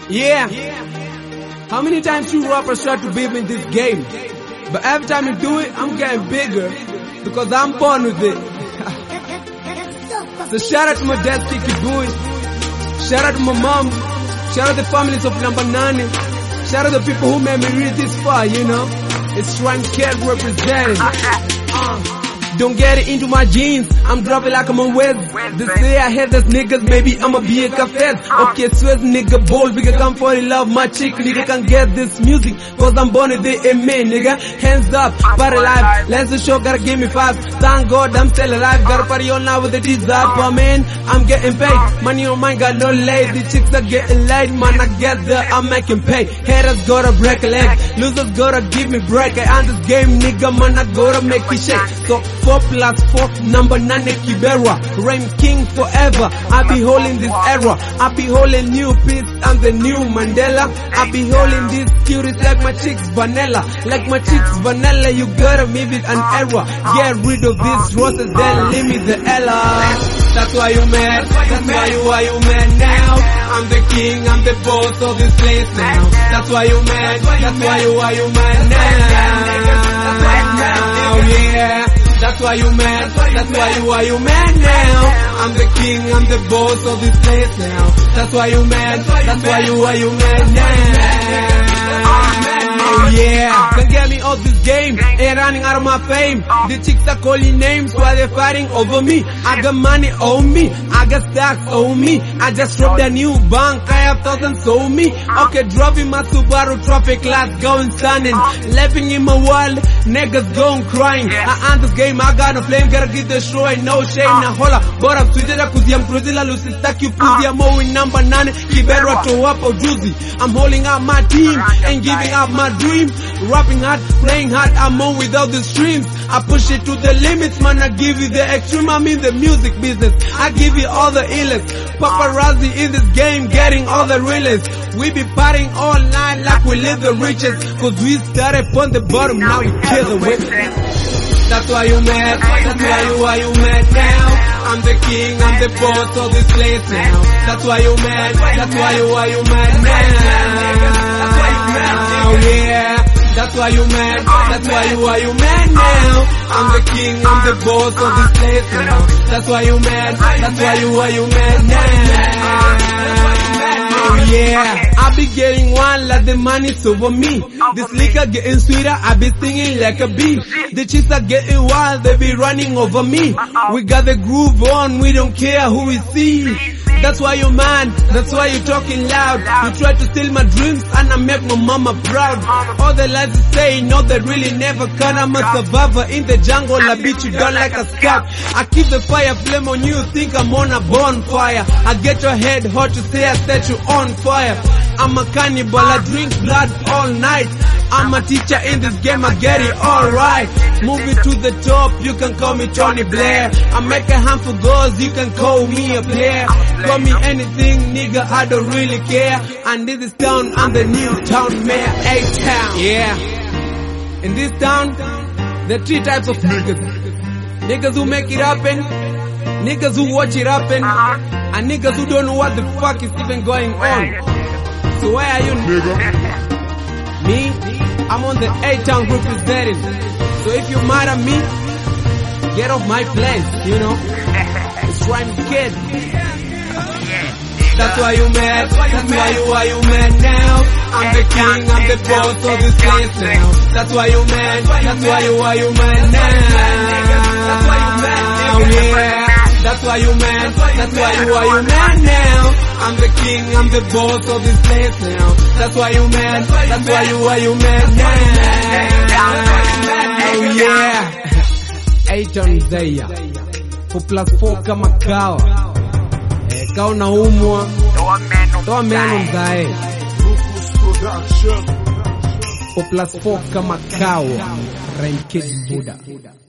Yeah. How many times you rappers try to beat me in this game? But every time you do it, I'm getting bigger because I'm born with it. So shout out to my dad, Sticky Boy. Shout out to my mom. Shout out to the families of Number 9. Shout out to the people who made me reach this far, you know. It's Rhyme Kid representing. Don't get it into my jeans, I'm dropping like I'm a West. They say I hate those niggas, maybe I'ma be a café. Okay, Swiss nigga bold, we can come for it, love my chick, nigga can get this music, cause I'm born with it, amen, nigga. Hands up, party live, let's the show, gotta give me 5. Thank God I'm still alive, gotta party all night with the D's up, man. I'm getting paid, money on mine, got no lay. The chicks are getting laid, man, I get there, I'm making pay. Haters gotta break a leg, losers gotta give me break. I on this game, nigga, man, I gotta make it shake. So 4 plus 4, Number 9 Kibera, Rhyme King forever. I be holding this era, I be holding new peace, I'm the new Mandela. I be holding this cuties like my chicks vanilla. Like my chicks vanilla, you gotta make it an error. Get rid of these roses, then leave me the Ella. That's why you mad, that's why you mad now. I'm the king, I'm the boss of this place now. That's why you mad, that's why you mad now. Yeah. That's why you mad, that's why you mad now. I'm the king, I'm the boss of this place now. That's why you mad, that's why you mad now. Yeah, can't get me off this game, ain't running out of my fame. The chicks are calling names while they're fighting over me. I got money on me, I got stacks on me. I just robbed a new bank, I have thousands on me. Okay, driving my Subaru traffic lights, going stunning. Laughing in my wall, niggas going crying. I on this game, I got no flame, gotta get the show, ain't no shame. Now hola, bora msujera kuzia mkruzila lusistaki fuzia mo in Number 9, Kibera to up or juicy. I'm holding up my team, and giving up my dream. Rapping hard, playing hard, I'm on without the streams. I push it to the limits, man, I give you the extreme. I'm in the music business, I give you all the illest. Paparazzi in this game, getting all the realest. We be partying all night like we live the richest. Cause we started from the bottom, now we kill the witness. That's why you mad, that's why you mad now. I'm the king, I'm the boss of this place now. That's why you mad, that's why you mad now. Yeah, that's why you mad, that's why you mad now. I'm the king, I'm the boss of this place now. That's why you mad, that's why you mad now. Yeah, I be getting one like the money's over me. This liquor getting sweeter, I be singing like a bee. The chicks are getting wild, they be running over me. We got the groove on, we don't care who we see. That's why you're mad, that's why you're talking loud. You try to steal my dreams and I make my mama proud. All the lies you say, no they really never can. I'm a survivor in the jungle, I beat you down like a scab. I keep the fire flame on you, think I'm on a bonfire. I get your head hot to say I set you on fire. I'm a cannibal, I drink blood all night. I'm a teacher in this game, I get it alright. Moving to the top, you can call me Tony Blair. I make a handful goals, you can call me a player. Call me anything, nigga, I don't really care. And in this town, I'm the new town mayor, A-Town. Yeah. In this town, there are 3 types of niggas. Niggas who make it happen, niggas who watch it happen, and niggas who don't know what the fuck is even going on. So why are you nigga? Me? I'm on the A-Town representing. So if you're mad at me, get off my place, you know. It's Rhyme Kid. That's why you mad, that's why you mad now. I'm the king, I'm the boss of this place now. That's why you mad, that's why you mad now. Yeah, that's why you mad, that's why you mad now. I'm the king, I'm the boss of this place now. That's why you mad, that's why you mad now. Yeah, A-Town Zaya 4+4 kama kawa. Kau na umwa, toa meno mzae. 4+4 kama kawa. Rhyme Kid Buddha.